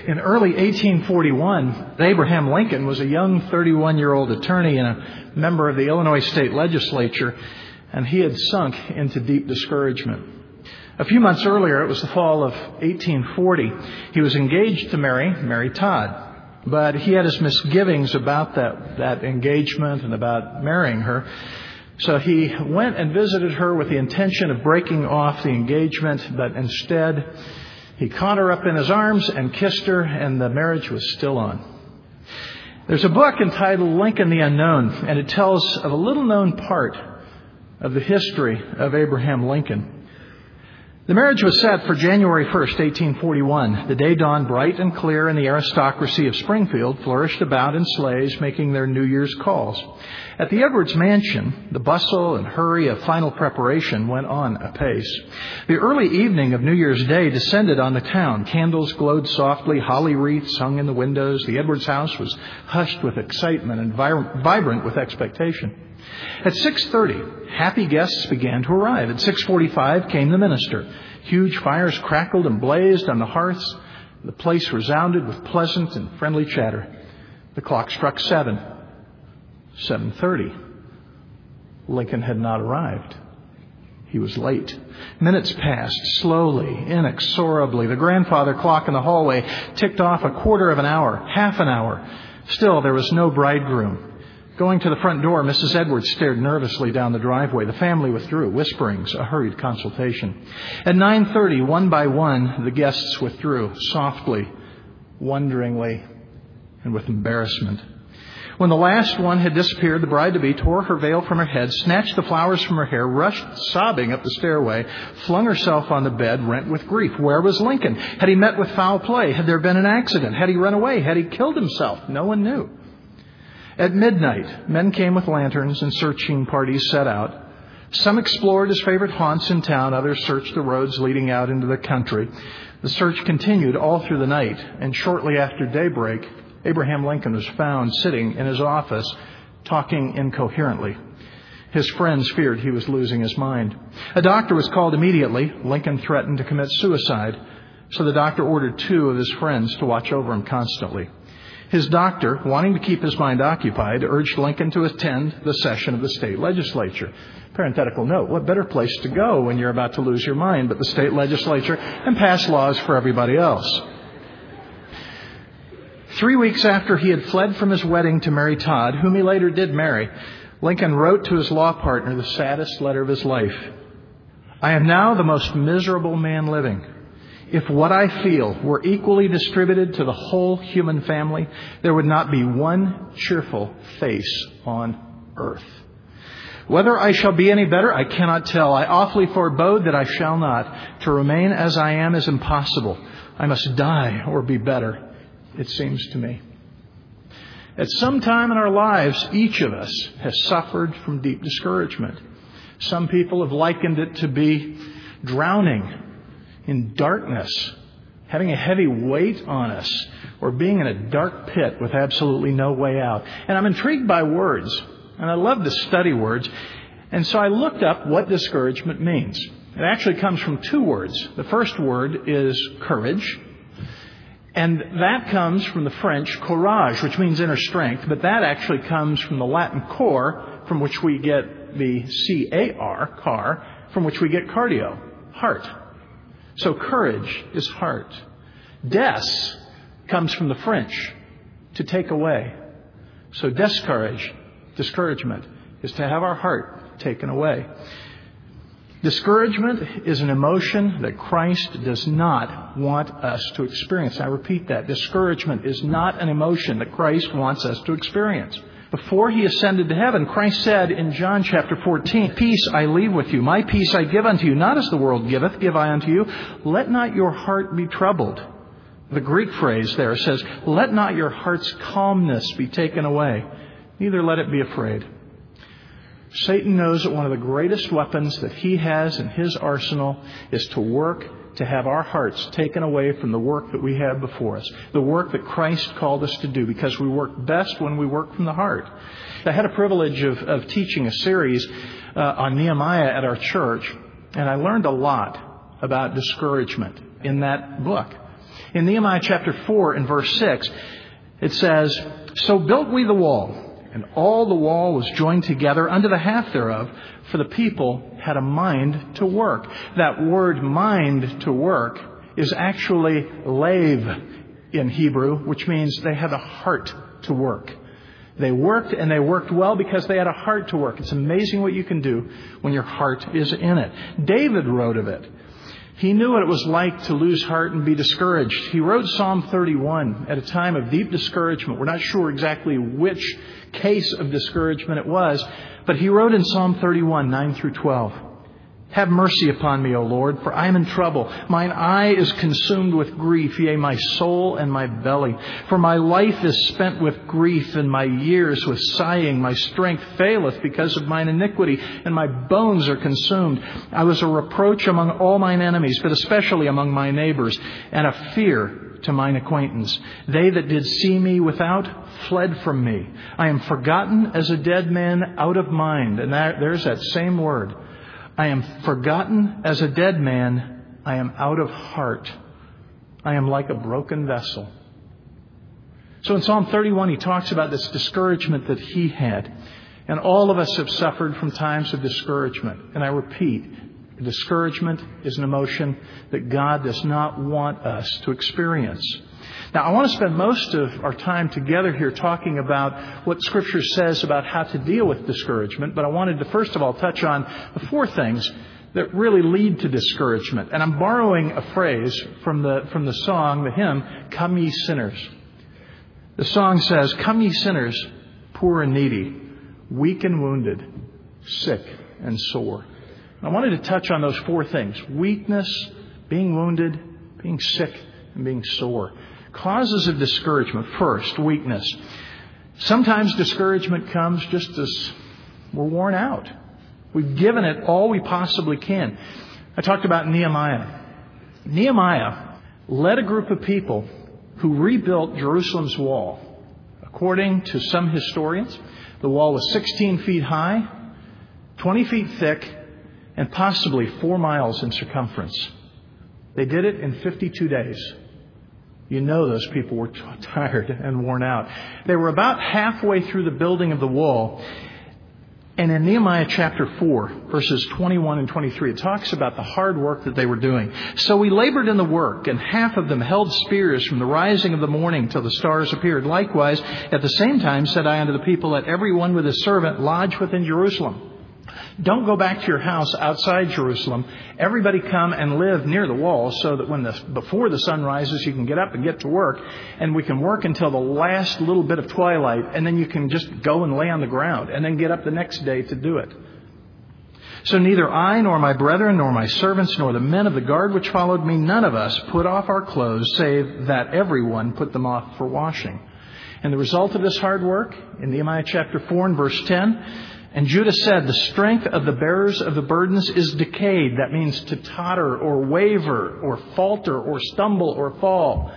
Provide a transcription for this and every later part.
In early 1841, Abraham Lincoln was a young 31-year-old attorney and a member of the Illinois State Legislature, and he had sunk into deep discouragement. A few months earlier, it was the fall of 1840, he was engaged to Mary Todd. But he had his misgivings about that engagement and about marrying her. So he went and visited her with the intention of breaking off the engagement, but instead he caught her up in his arms and kissed her, and the marriage was still on. There's a book entitled Lincoln the Unknown, and it tells of a little-known part of the history of Abraham Lincoln. The marriage was set for January 1st, 1841. The day dawned bright and clear, and the aristocracy of Springfield flourished about in sleighs, making their New Year's calls. At the Edwards mansion, the bustle and hurry of final preparation went on apace. The early evening of New Year's Day descended on the town. Candles glowed softly, holly wreaths hung in the windows. The Edwards house was hushed with excitement and vibrant with expectation. At 6:30, happy guests began to arrive. At 6:45 came the minister. Huge fires crackled and blazed on the hearths. The place resounded with pleasant and friendly chatter. The clock struck 7. 7:30. Lincoln had not arrived. He was late. Minutes passed slowly, inexorably. The grandfather clock in the hallway ticked off a quarter of an hour, half an hour. Still, there was no bridegroom. Going to the front door, Mrs. Edwards stared nervously down the driveway. The family withdrew, whisperings, a hurried consultation. At 9:30, one by one, the guests withdrew, softly, wonderingly, and with embarrassment. When the last one had disappeared, the bride-to-be tore her veil from her head, snatched the flowers from her hair, rushed sobbing up the stairway, flung herself on the bed, rent with grief. Where was Lincoln? Had he met with foul play? Had there been an accident? Had he run away? Had he killed himself? No one knew. At midnight, men came with lanterns and searching parties set out. Some explored his favorite haunts in town. Others searched the roads leading out into the country. The search continued all through the night, and shortly after daybreak, Abraham Lincoln was found sitting in his office, talking incoherently. His friends feared he was losing his mind. A doctor was called immediately. Lincoln threatened to commit suicide, so the doctor ordered 2 of his friends to watch over him constantly. His doctor, wanting to keep his mind occupied, urged Lincoln to attend the session of the state legislature. Parenthetical note, what better place to go when you're about to lose your mind but the state legislature and pass laws for everybody else? 3 weeks after he had fled from his wedding to Mary Todd, whom he later did marry, Lincoln wrote to his law partner the saddest letter of his life. I am now the most miserable man living. If what I feel were equally distributed to the whole human family, there would not be one cheerful face on earth. Whether I shall be any better, I cannot tell. I awfully forebode that I shall not. To remain as I am is impossible. I must die or be better, it seems to me. At some time in our lives, each of us has suffered from deep discouragement. Some people have likened it to be drowning in darkness, having a heavy weight on us, or being in a dark pit with absolutely no way out. And I'm intrigued by words, and I love to study words. And so I looked up what discouragement means. It actually comes from 2 words. The first word is courage, and that comes from the French courage, which means inner strength, but that actually comes from the Latin cor, from which we get the C-A-R, car, from which we get cardio, heart. So courage is heart. Des comes from the French, to take away. So discouragement, is to have our heart taken away. Discouragement is an emotion that Christ does not want us to experience. I repeat that. Discouragement is not an emotion that Christ wants us to experience. Before he ascended to heaven, Christ said in John chapter 14, Peace I leave with you, my peace I give unto you, not as the world giveth, give I unto you. Let not your heart be troubled. The Greek phrase there says, let not your heart's calmness be taken away, neither let it be afraid. Satan knows that one of the greatest weapons that he has in his arsenal is to work to have our hearts taken away from the work that we have before us, the work that Christ called us to do, because we work best when we work from the heart. I had a privilege of teaching a series on Nehemiah at our church, and I learned a lot about discouragement in that book. In Nehemiah chapter 4 and verse 6, it says, "So built we the wall, and all the wall was joined together unto the half thereof, for the people had a mind to work." That word mind to work is actually lave in Hebrew, which means they had a heart to work. They worked, and they worked well because they had a heart to work. It's amazing what you can do when your heart is in it. David wrote of it. He knew what it was like to lose heart and be discouraged. He wrote Psalm 31 at a time of deep discouragement. We're not sure exactly which case of discouragement it was, but he wrote in Psalm 31, 9 through 12, "Have mercy upon me, O Lord, for I am in trouble. Mine eye is consumed with grief, yea, my soul and my belly. For my life is spent with grief, and my years with sighing. My strength faileth because of mine iniquity, and my bones are consumed. I was a reproach among all mine enemies, but especially among my neighbors, and a fear to mine acquaintance. They that did see me without fled from me. I am forgotten as a dead man out of mind." And there's that same word. "I am forgotten as a dead man. I am out of heart. I am like a broken vessel." So in Psalm 31, he talks about this discouragement that he had. And all of us have suffered from times of discouragement. And I repeat, discouragement is an emotion that God does not want us to experience. Now, I want to spend most of our time together here talking about what Scripture says about how to deal with discouragement. But I wanted to first of all touch on the four things that really lead to discouragement. And I'm borrowing a phrase from the song, the hymn, "Come Ye Sinners." The song says, "Come ye sinners, poor and needy, weak and wounded, sick and sore." I wanted to touch on those four things: weakness, being wounded, being sick, and being sore. Causes of discouragement. First, weakness. Sometimes discouragement comes just as we're worn out. We've given it all we possibly can. I talked about Nehemiah. Nehemiah led a group of people who rebuilt Jerusalem's wall. According to some historians, the wall was 16 feet high, 20 feet thick, and possibly 4 miles in circumference. They did it in 52 days. You know those people were tired and worn out. They were about halfway through the building of the wall. And in Nehemiah chapter 4, verses 21 and 23, it talks about the hard work that they were doing. "So we labored in the work, and half of them held spears from the rising of the morning till the stars appeared. Likewise, at the same time said I unto the people, let every one with his servant lodge within Jerusalem. Don't go back to your house outside Jerusalem. Everybody come and live near the wall, so that before the sun rises, you can get up and get to work, and we can work until the last little bit of twilight, and then you can just go and lay on the ground, and then get up the next day to do it. So neither I, nor my brethren, nor my servants, nor the men of the guard which followed me, none of us put off our clothes, save that everyone put them off for washing." And the result of this hard work, in Nehemiah chapter 4 and verse 10, "And Judah said, the strength of the bearers of the burdens is decayed." That means to totter or waver or falter or stumble or fall.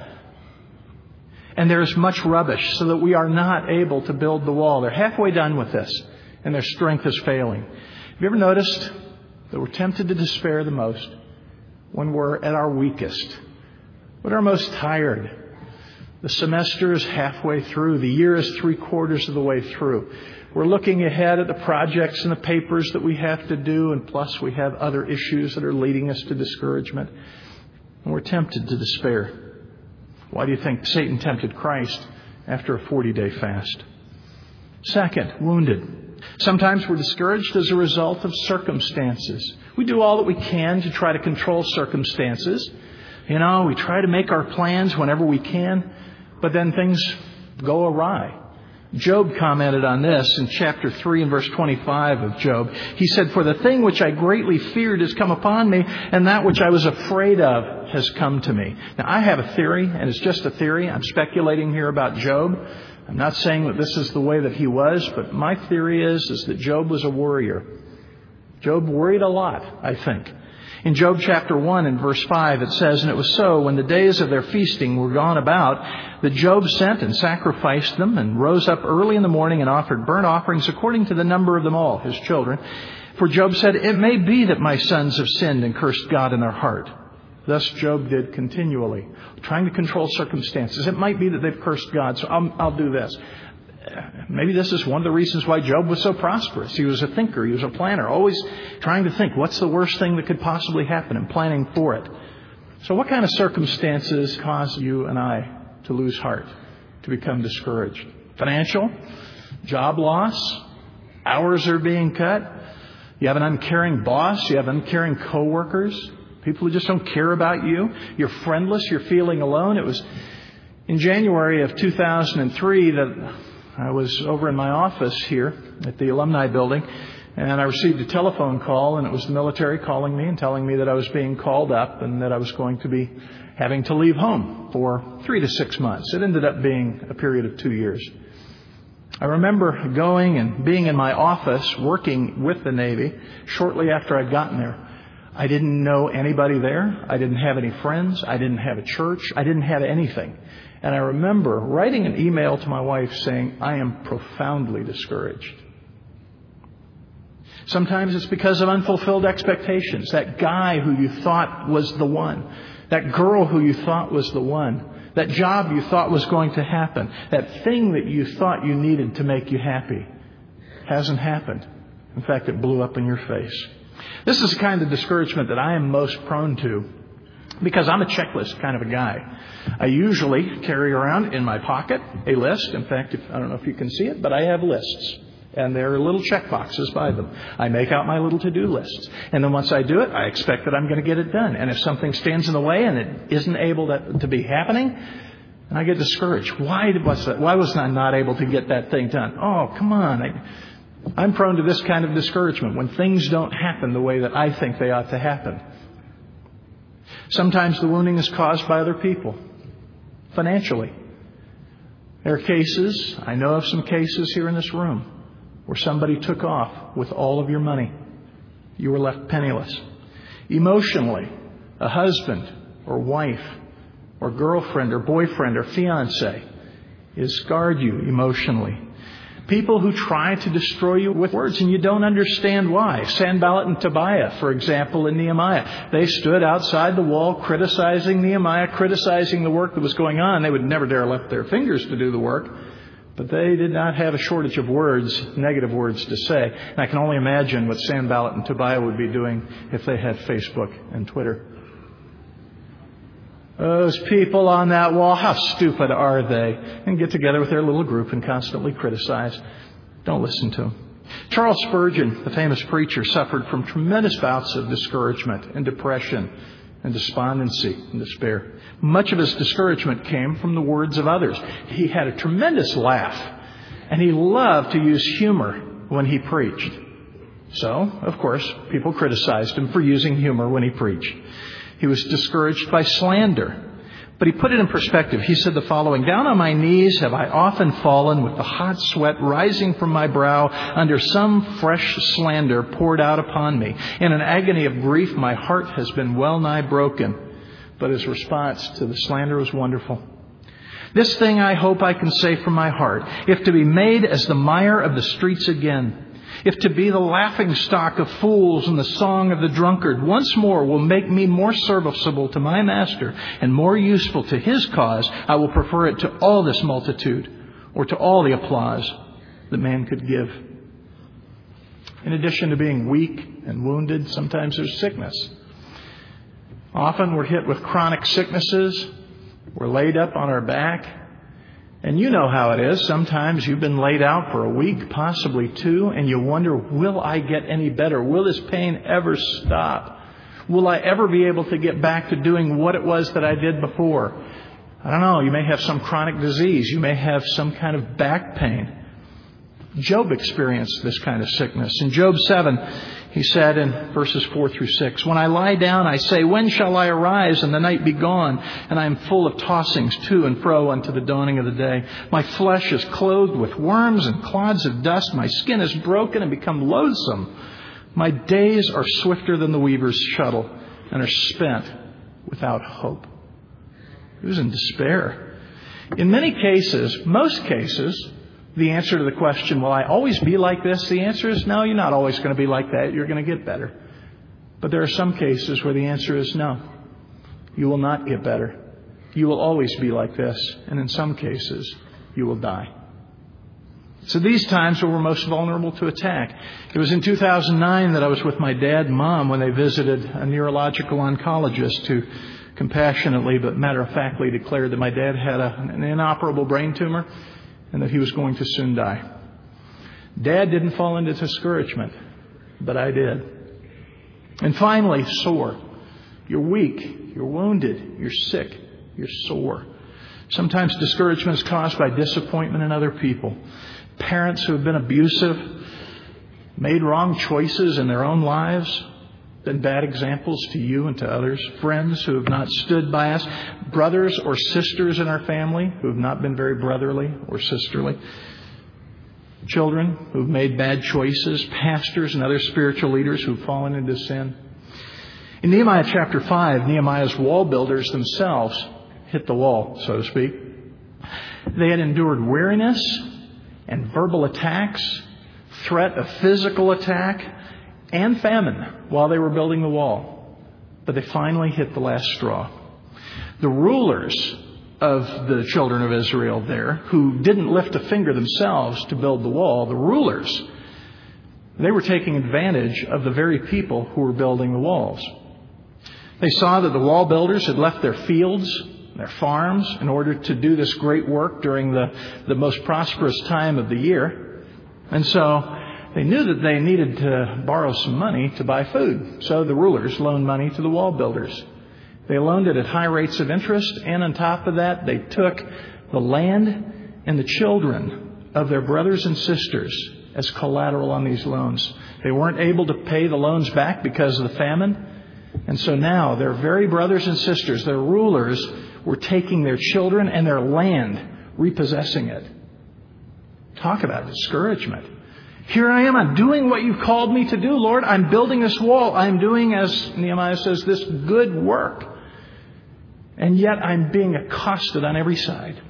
"And there is much rubbish, so that we are not able to build the wall." They're halfway done with this, and their strength is failing. Have you ever noticed that we're tempted to despair the most when we're at our weakest, when we're most tired? The semester is halfway through. The year is 3/4 of the way through. We're looking ahead at the projects and the papers that we have to do, and plus we have other issues that are leading us to discouragement. And we're tempted to despair. Why do you think Satan tempted Christ after a 40-day fast? Second, wounded. Sometimes we're discouraged as a result of circumstances. We do all that we can to try to control circumstances. You know, we try to make our plans whenever we can, but then things go awry. Job commented on this in chapter 3 and verse 25 of Job. He said, "For the thing which I greatly feared has come upon me, and that which I was afraid of has come to me." Now, I have a theory, and it's just a theory. I'm speculating here about Job. I'm not saying that this is the way that he was, but my theory is that Job was a worrier. Job worried a lot, I think. In Job chapter 1 and verse 5, it says, "And it was so, when the days of their feasting were gone about, that Job sent and sacrificed them, and rose up early in the morning and offered burnt offerings according to the number of them all," his children. "For Job said, it may be that my sons have sinned and cursed God in their heart. Thus Job did continually, trying to control circumstances. It might be that they've cursed God, so I'll do this. Maybe this is one of the reasons why Job was so prosperous. He was a thinker. He was a planner, always trying to think, what's the worst thing that could possibly happen, and planning for it. So what kind of circumstances cause you and I to lose heart, to become discouraged? Financial? Job loss? Hours are being cut? You have an uncaring boss? You have uncaring coworkers? People who just don't care about you? You're friendless? You're feeling alone? It was in January of 2003 that I was over in my office here at the Alumni Building, and I received a telephone call, and it was the military calling me and telling me that I was being called up and that I was going to be having to leave home for 3 to 6 months. It ended up being a period of 2 years. I remember going and being in my office working with the Navy shortly after I'd gotten there. I didn't know anybody there. I didn't have any friends. I didn't have a church. I didn't have anything. And I remember writing an email to my wife saying, I am profoundly discouraged. Sometimes it's because of unfulfilled expectations. That guy who you thought was the one. That girl who you thought was the one. That job you thought was going to happen. That thing that you thought you needed to make you happy hasn't happened. In fact, it blew up in your face. This is the kind of discouragement that I am most prone to because I'm a checklist kind of a guy. I usually carry around in my pocket a list. In fact, I don't know if you can see it, but I have lists. And there are little check boxes by them. I make out my little to-do lists. And then once I do it, I expect that I'm going to get it done. And if something stands in the way and it isn't able to be happening, I get discouraged. Why was I not able to get that thing done? Oh, come on. I'm prone to this kind of discouragement when things don't happen the way that I think they ought to happen. Sometimes the wounding is caused by other people, financially. There are cases, I know of some cases here in this room, where somebody took off with all of your money. You were left penniless. Emotionally, a husband or wife or girlfriend or boyfriend or fiance has scarred you emotionally. People who try to destroy you with words and you don't understand why. Sanballat and Tobiah, for example, in Nehemiah. They stood outside the wall criticizing Nehemiah, criticizing the work that was going on. They would never dare lift their fingers to do the work. But they did not have a shortage of words, negative words to say. And I can only imagine what Sanballat and Tobiah would be doing if they had Facebook and Twitter. Those people on that wall, how stupid are they? And get together with their little group and constantly criticize. Don't listen to them. Charles Spurgeon, the famous preacher, suffered from tremendous bouts of discouragement and depression and despondency and despair. Much of his discouragement came from the words of others. He had a tremendous laugh, and he loved to use humor when he preached. So, of course, people criticized him for using humor when he preached. He was discouraged by slander. But he put it in perspective. He said the following, "Down on my knees have I often fallen with the hot sweat rising from my brow under some fresh slander poured out upon me. In an agony of grief, my heart has been well nigh broken." But his response to the slander was wonderful. "This thing I hope I can say from my heart, if to be made as the mire of the streets again, if to be the laughing stock of fools and the song of the drunkard once more will make me more serviceable to my master and more useful to his cause, I will prefer it to all this multitude or to all the applause that man could give." In addition to being weak and wounded, sometimes there's sickness. Often we're hit with chronic sicknesses. We're laid up on our back. And you know how it is. Sometimes you've been laid out for a week, possibly 2, and you wonder, will I get any better? Will this pain ever stop? Will I ever be able to get back to doing what it was that I did before? I don't know. You may have some chronic disease. You may have some kind of back pain. Job experienced this kind of sickness. In Job 7, he said in verses 4 through 6, "When I lie down, I say, when shall I arise and the night be gone? And I am full of tossings to and fro unto the dawning of the day. My flesh is clothed with worms and clods of dust. My skin is broken and become loathsome. My days are swifter than the weaver's shuttle and are spent without hope." He was in despair. In many cases, most cases, the answer to the question, will I always be like this? The answer is no, you're not always going to be like that. You're going to get better. But there are some cases where the answer is no. You will not get better. You will always be like this. And in some cases, you will die. So these times were most vulnerable to attack. It was in 2009 that I was with my dad and mom when they visited a neurological oncologist who compassionately but matter-of-factly declared that my dad had an inoperable brain tumor and that he was going to soon die. Dad didn't fall into discouragement, but I did. And finally, sore. You're weak, you're wounded, you're sick, you're sore. Sometimes discouragement is caused by disappointment in other people. Parents who have been abusive, made wrong choices in their own lives, been bad examples to you and to others. Friends who have not stood by us. Brothers or sisters in our family who have not been very brotherly or sisterly. Children who have made bad choices. Pastors and other spiritual leaders who have fallen into sin. In Nehemiah chapter 5, Nehemiah's wall builders themselves hit the wall, so to speak. They had endured weariness and verbal attacks, threat of physical attack, and famine while they were building the wall. But they finally hit the last straw. The rulers of the children of Israel there, who didn't lift a finger themselves to build the wall, the rulers, they were taking advantage of the very people who were building the walls. They saw that the wall builders had left their fields, their farms, in order to do this great work during the most prosperous time of the year. And so they knew that they needed to borrow some money to buy food. So the rulers loaned money to the wall builders. They loaned it at high rates of interest. And on top of that, they took the land and the children of their brothers and sisters as collateral on these loans. They weren't able to pay the loans back because of the famine. And so now their very brothers and sisters, their rulers, were taking their children and their land, repossessing it. Talk about discouragement. Here I am. I'm doing what you've called me to do, Lord. I'm building this wall. I'm doing, as Nehemiah says, this good work. And yet I'm being accosted on every side.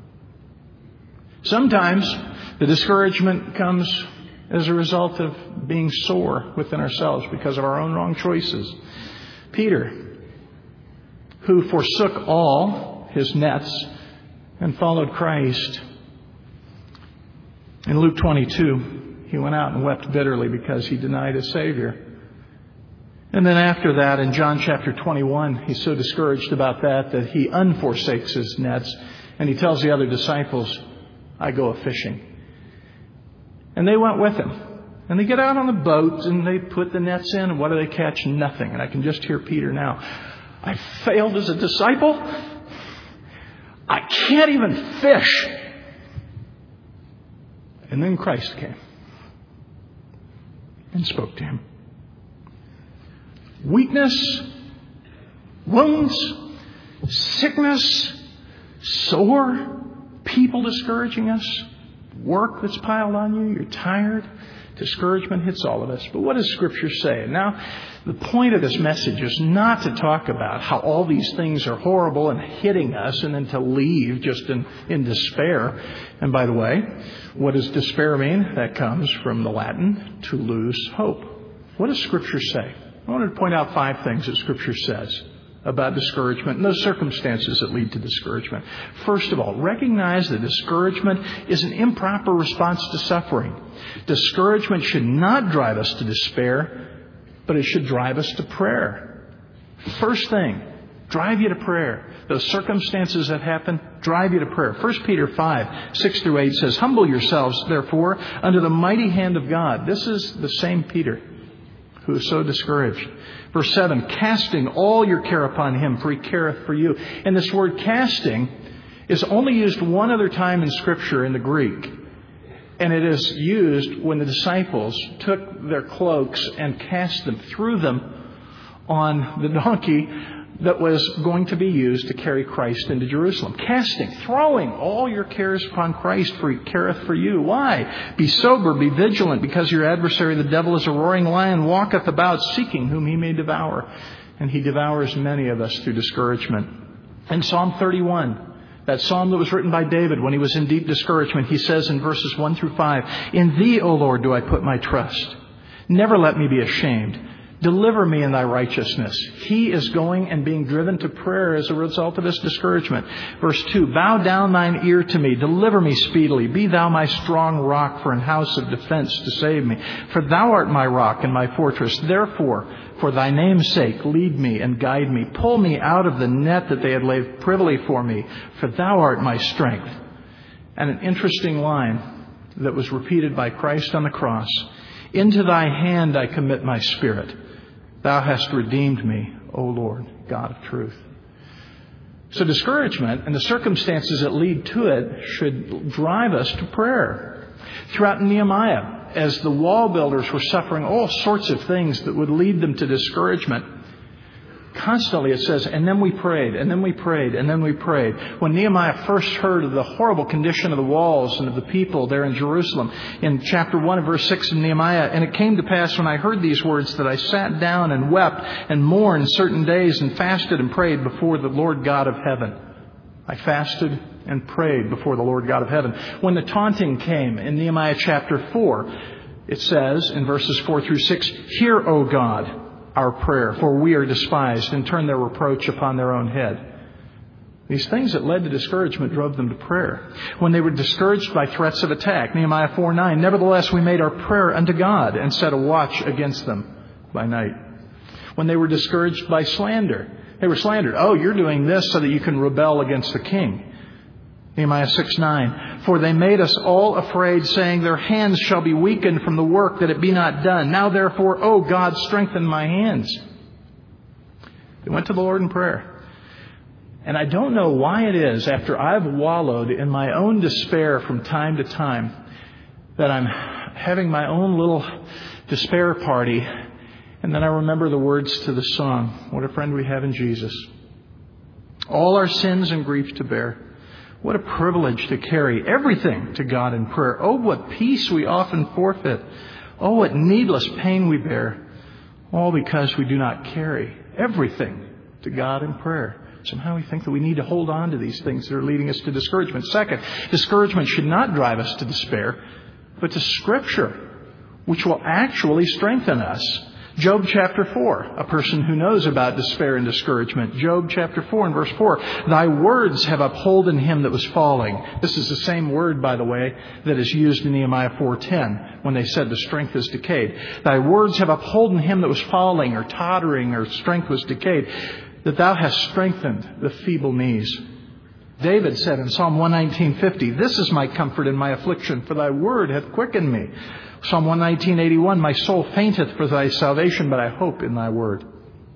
Sometimes the discouragement comes as a result of being sore within ourselves because of our own wrong choices. Peter, who forsook all his nets and followed Christ. In Luke 22, he went out and wept bitterly because he denied his Savior. And then after that, in John chapter 21, he's so discouraged about that he unforsakes his nets and he tells the other disciples, I go a-fishing. And they went with him. And they get out on the boat and they put the nets in, and what do they catch? Nothing. And I can just hear Peter now. I failed as a disciple. I can't even fish. And then Christ came and spoke to him. Weakness, wounds, sickness, sore, people discouraging us, work that's piled on you, you're tired. Discouragement hits all of us. But what does Scripture say? Now, the point of this message is not to talk about how all these things are horrible and hitting us and then to leave just in despair. And by the way, what does despair mean? That comes from the Latin, to lose hope. What does Scripture say? I wanted to point out 5 things that Scripture says about discouragement and those circumstances that lead to discouragement. First of all, recognize that discouragement is an improper response to suffering. Discouragement should not drive us to despair, but it should drive us to prayer. First thing, drive you to prayer. Those circumstances that happen, drive you to prayer. 1 Peter 5, 6 through 8 says, Humble yourselves, therefore, under the mighty hand of God. This is the same Peter who is so discouraged. Verse 7, casting all your care upon him, for he careth for you. And this word casting is only used one other time in Scripture in the Greek. And it is used when the disciples took their cloaks and cast them, threw them on the donkey that was going to be used to carry Christ into Jerusalem. Casting, throwing all your cares upon Christ, for he careth for you. Why? Be sober, be vigilant, because your adversary, the devil, is a roaring lion, walketh about, seeking whom he may devour. And he devours many of us through discouragement. In Psalm 31, that psalm that was written by David when he was in deep discouragement, he says in verses 1 through 5, In thee, O Lord, do I put my trust. Never let me be ashamed. Deliver me in thy righteousness. He is going and being driven to prayer as a result of his discouragement. Verse 2, bow down thine ear to me. Deliver me speedily. Be thou my strong rock for an house of defense to save me. For thou art my rock and my fortress. Therefore, for thy name's sake, lead me and guide me. Pull me out of the net that they had laid privily for me. For thou art my strength. And an interesting line that was repeated by Christ on the cross. Into thy hand I commit my spirit. Thou hast redeemed me, O Lord, God of truth. So discouragement and the circumstances that lead to it should drive us to prayer. Throughout Nehemiah, as the wall builders were suffering all sorts of things that would lead them to discouragement, constantly it says, and then we prayed, and then we prayed, and then we prayed. When Nehemiah first heard of the horrible condition of the walls and of the people there in Jerusalem, in chapter 1 and verse 6 of Nehemiah, and it came to pass when I heard these words that I sat down and wept and mourned certain days and fasted and prayed before the Lord God of heaven. I fasted and prayed before the Lord God of heaven. When the taunting came in Nehemiah chapter 4, it says in verses 4 through 6, hear, O God, our prayer, for we are despised, and turn their reproach upon their own head. These things that led to discouragement drove them to prayer. When they were discouraged by threats of attack, Nehemiah 4:9, nevertheless we made our prayer unto God and set a watch against them by night. When they were discouraged by slander, they were slandered. Oh, you're doing this so that you can rebel against the king. Nehemiah 6:9, for they made us all afraid, saying, their hands shall be weakened from the work, that it be not done. Now therefore, O God, strengthen my hands. They went to the Lord in prayer. And I don't know why it is, after I've wallowed in my own despair from time to time, that I'm having my own little despair party, and then I remember the words to the song, what a friend we have in Jesus. All our sins and grief to bear. What a privilege to carry everything to God in prayer. Oh, what peace we often forfeit. Oh, what needless pain we bear. All because we do not carry everything to God in prayer. Somehow we think that we need to hold on to these things that are leading us to discouragement. Second, discouragement should not drive us to despair, but to Scripture, which will actually strengthen us. Job chapter 4, a person who knows about despair and discouragement. Job chapter 4 and verse 4, thy words have upholden him that was falling. This is the same word, by the way, that is used in Nehemiah 4:10 when they said the strength is decayed. Thy words have upholden him that was falling or tottering or strength was decayed, that thou hast strengthened the feeble knees. David said in Psalm 119:50, this is my comfort in my affliction, for thy word hath quickened me. Psalm 119:81, my soul fainteth for thy salvation, but I hope in thy word.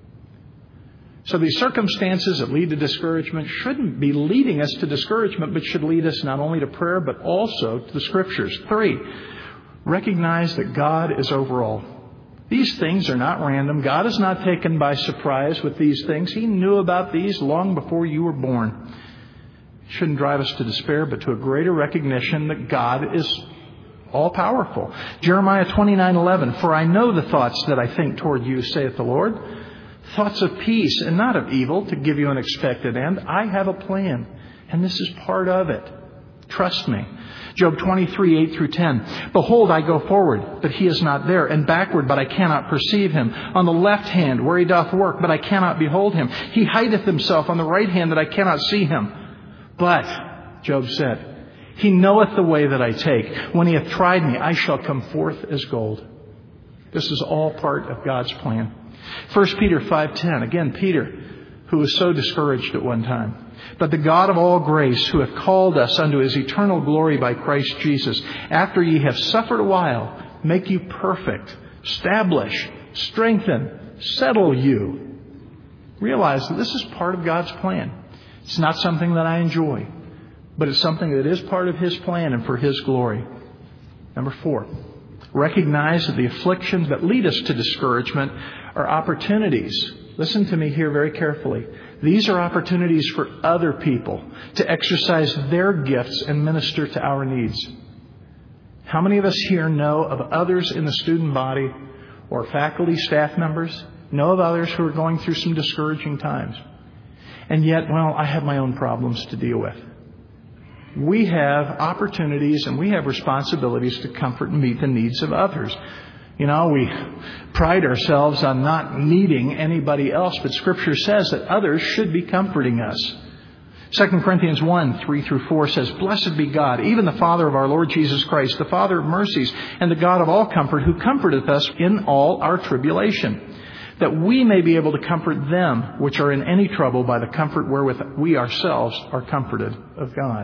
So these circumstances that lead to discouragement shouldn't be leading us to discouragement, but should lead us not only to prayer, but also to the Scriptures. 3, recognize that God is over all. These things are not random. God is not taken by surprise with these things. He knew about these long before you were born. It shouldn't drive us to despair, but to a greater recognition that God is all-powerful. Jeremiah 29:11, for I know the thoughts that I think toward you, saith the Lord, thoughts of peace and not of evil, to give you an expected end. I have a plan, and this is part of it. Trust me. Job 23:8-10, behold, I go forward, but he is not there, and backward, but I cannot perceive him. On the left hand, where he doth work, but I cannot behold him. He hideth himself on the right hand, that I cannot see him. But, Job said, he knoweth the way that I take. When he hath tried me, I shall come forth as gold. This is all part of God's plan. 1 Peter 5:10. Again, Peter, who was so discouraged at one time. But the God of all grace, who hath called us unto his eternal glory by Christ Jesus, after ye have suffered a while, make you perfect, establish, strengthen, settle you. Realize that this is part of God's plan. It's not something that I enjoy, but it's something that is part of his plan and for his glory. Number 4, recognize that the afflictions that lead us to discouragement are opportunities. Listen to me here very carefully. These are opportunities for other people to exercise their gifts and minister to our needs. How many of us here know of others in the student body or faculty, staff members, know of others who are going through some discouraging times? And yet, well, I have my own problems to deal with. We have opportunities and we have responsibilities to comfort and meet the needs of others. You know, we pride ourselves on not needing anybody else, but Scripture says that others should be comforting us. 2 Corinthians 1, 3 through 4 says, "Blessed be God, even the Father of our Lord Jesus Christ, the Father of mercies, and the God of all comfort, who comforteth us in all our tribulation, that we may be able to comfort them which are in any trouble by the comfort wherewith we ourselves are comforted of God."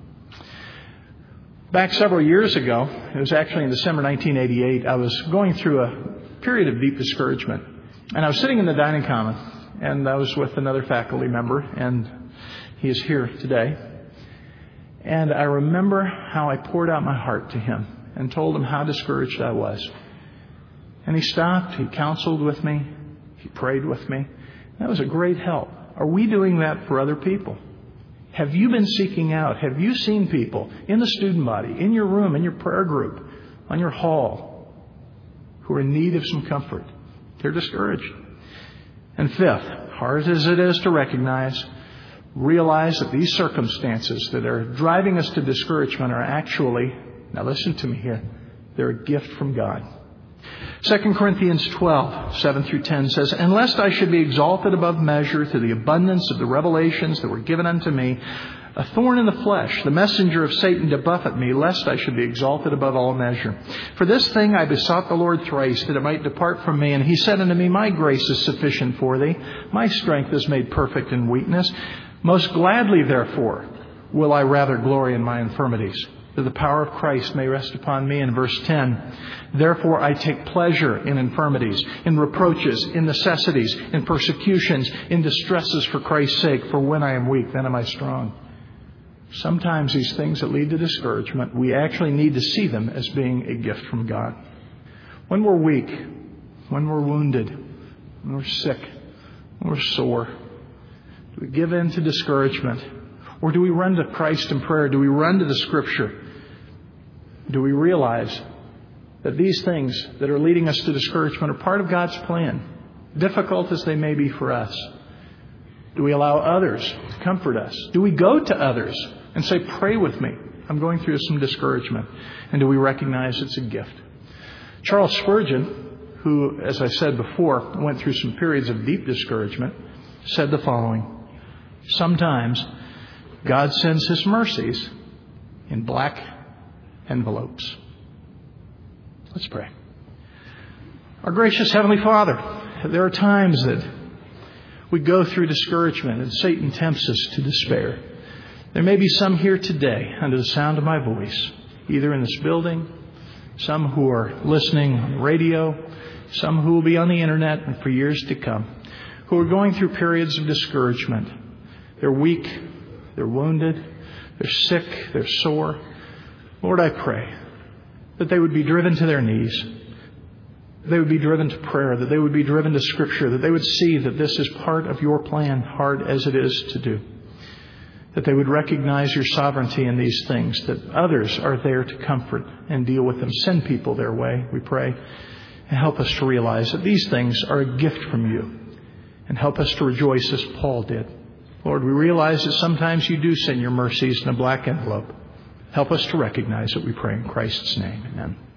Back several years ago, it was actually in December 1988, I was going through a period of deep discouragement. And I was sitting in the dining common, and I was with another faculty member, and he is here today. And I remember how I poured out my heart to him and told him how discouraged I was. And he stopped, he counseled with me, he prayed with me. That was a great help. Are we doing that for other people? Have you been seeking out? Have you seen people in the student body, in your room, in your prayer group, on your hall, who are in need of some comfort? They're discouraged. And fifth, hard as it is to recognize, realize that these circumstances that are driving us to discouragement are actually, now listen to me here, they're a gift from God. 2 Corinthians 12, 7 through 10 says, "And lest I should be exalted above measure through the abundance of the revelations that were given unto me, a thorn in the flesh, the messenger of Satan to buffet me, lest I should be exalted above all measure. For this thing I besought the Lord thrice, that it might depart from me. And he said unto me, My grace is sufficient for thee. My strength is made perfect in weakness. Most gladly, therefore, will I rather glory in my infirmities, that the power of Christ may rest upon me." In verse 10, "Therefore I take pleasure in infirmities, in reproaches, in necessities, in persecutions, in distresses for Christ's sake. For when I am weak, then am I strong." Sometimes these things that lead to discouragement, we actually need to see them as being a gift from God. When we're weak, when we're wounded, when we're sick, when we're sore, do we give in to discouragement? Or do we run to Christ in prayer? Do we run to the Scripture? Do we realize that these things that are leading us to discouragement are part of God's plan, difficult as they may be for us? Do we allow others to comfort us? Do we go to others and say, "Pray with me, I'm going through some discouragement"? And do we recognize it's a gift? Charles Spurgeon, who, as I said before, went through some periods of deep discouragement, said the following: "Sometimes God sends His mercies in black envelopes." Let's pray. Our gracious Heavenly Father, there are times that we go through discouragement and Satan tempts us to despair. There may be some here today under the sound of my voice, either in this building, some who are listening on the radio, some who will be on the internet and for years to come, who are going through periods of discouragement. They're weak, they're wounded, they're sick, they're sore. Lord, I pray that they would be driven to their knees, that they would be driven to prayer, that they would be driven to Scripture, that they would see that this is part of your plan, hard as it is to do. That they would recognize your sovereignty in these things, that others are there to comfort and deal with them. Send people their way, we pray, and help us to realize that these things are a gift from you, and help us to rejoice as Paul did. Lord, we realize that sometimes you do send your mercies in a black envelope. Help us to recognize it, we pray in Christ's name. Amen.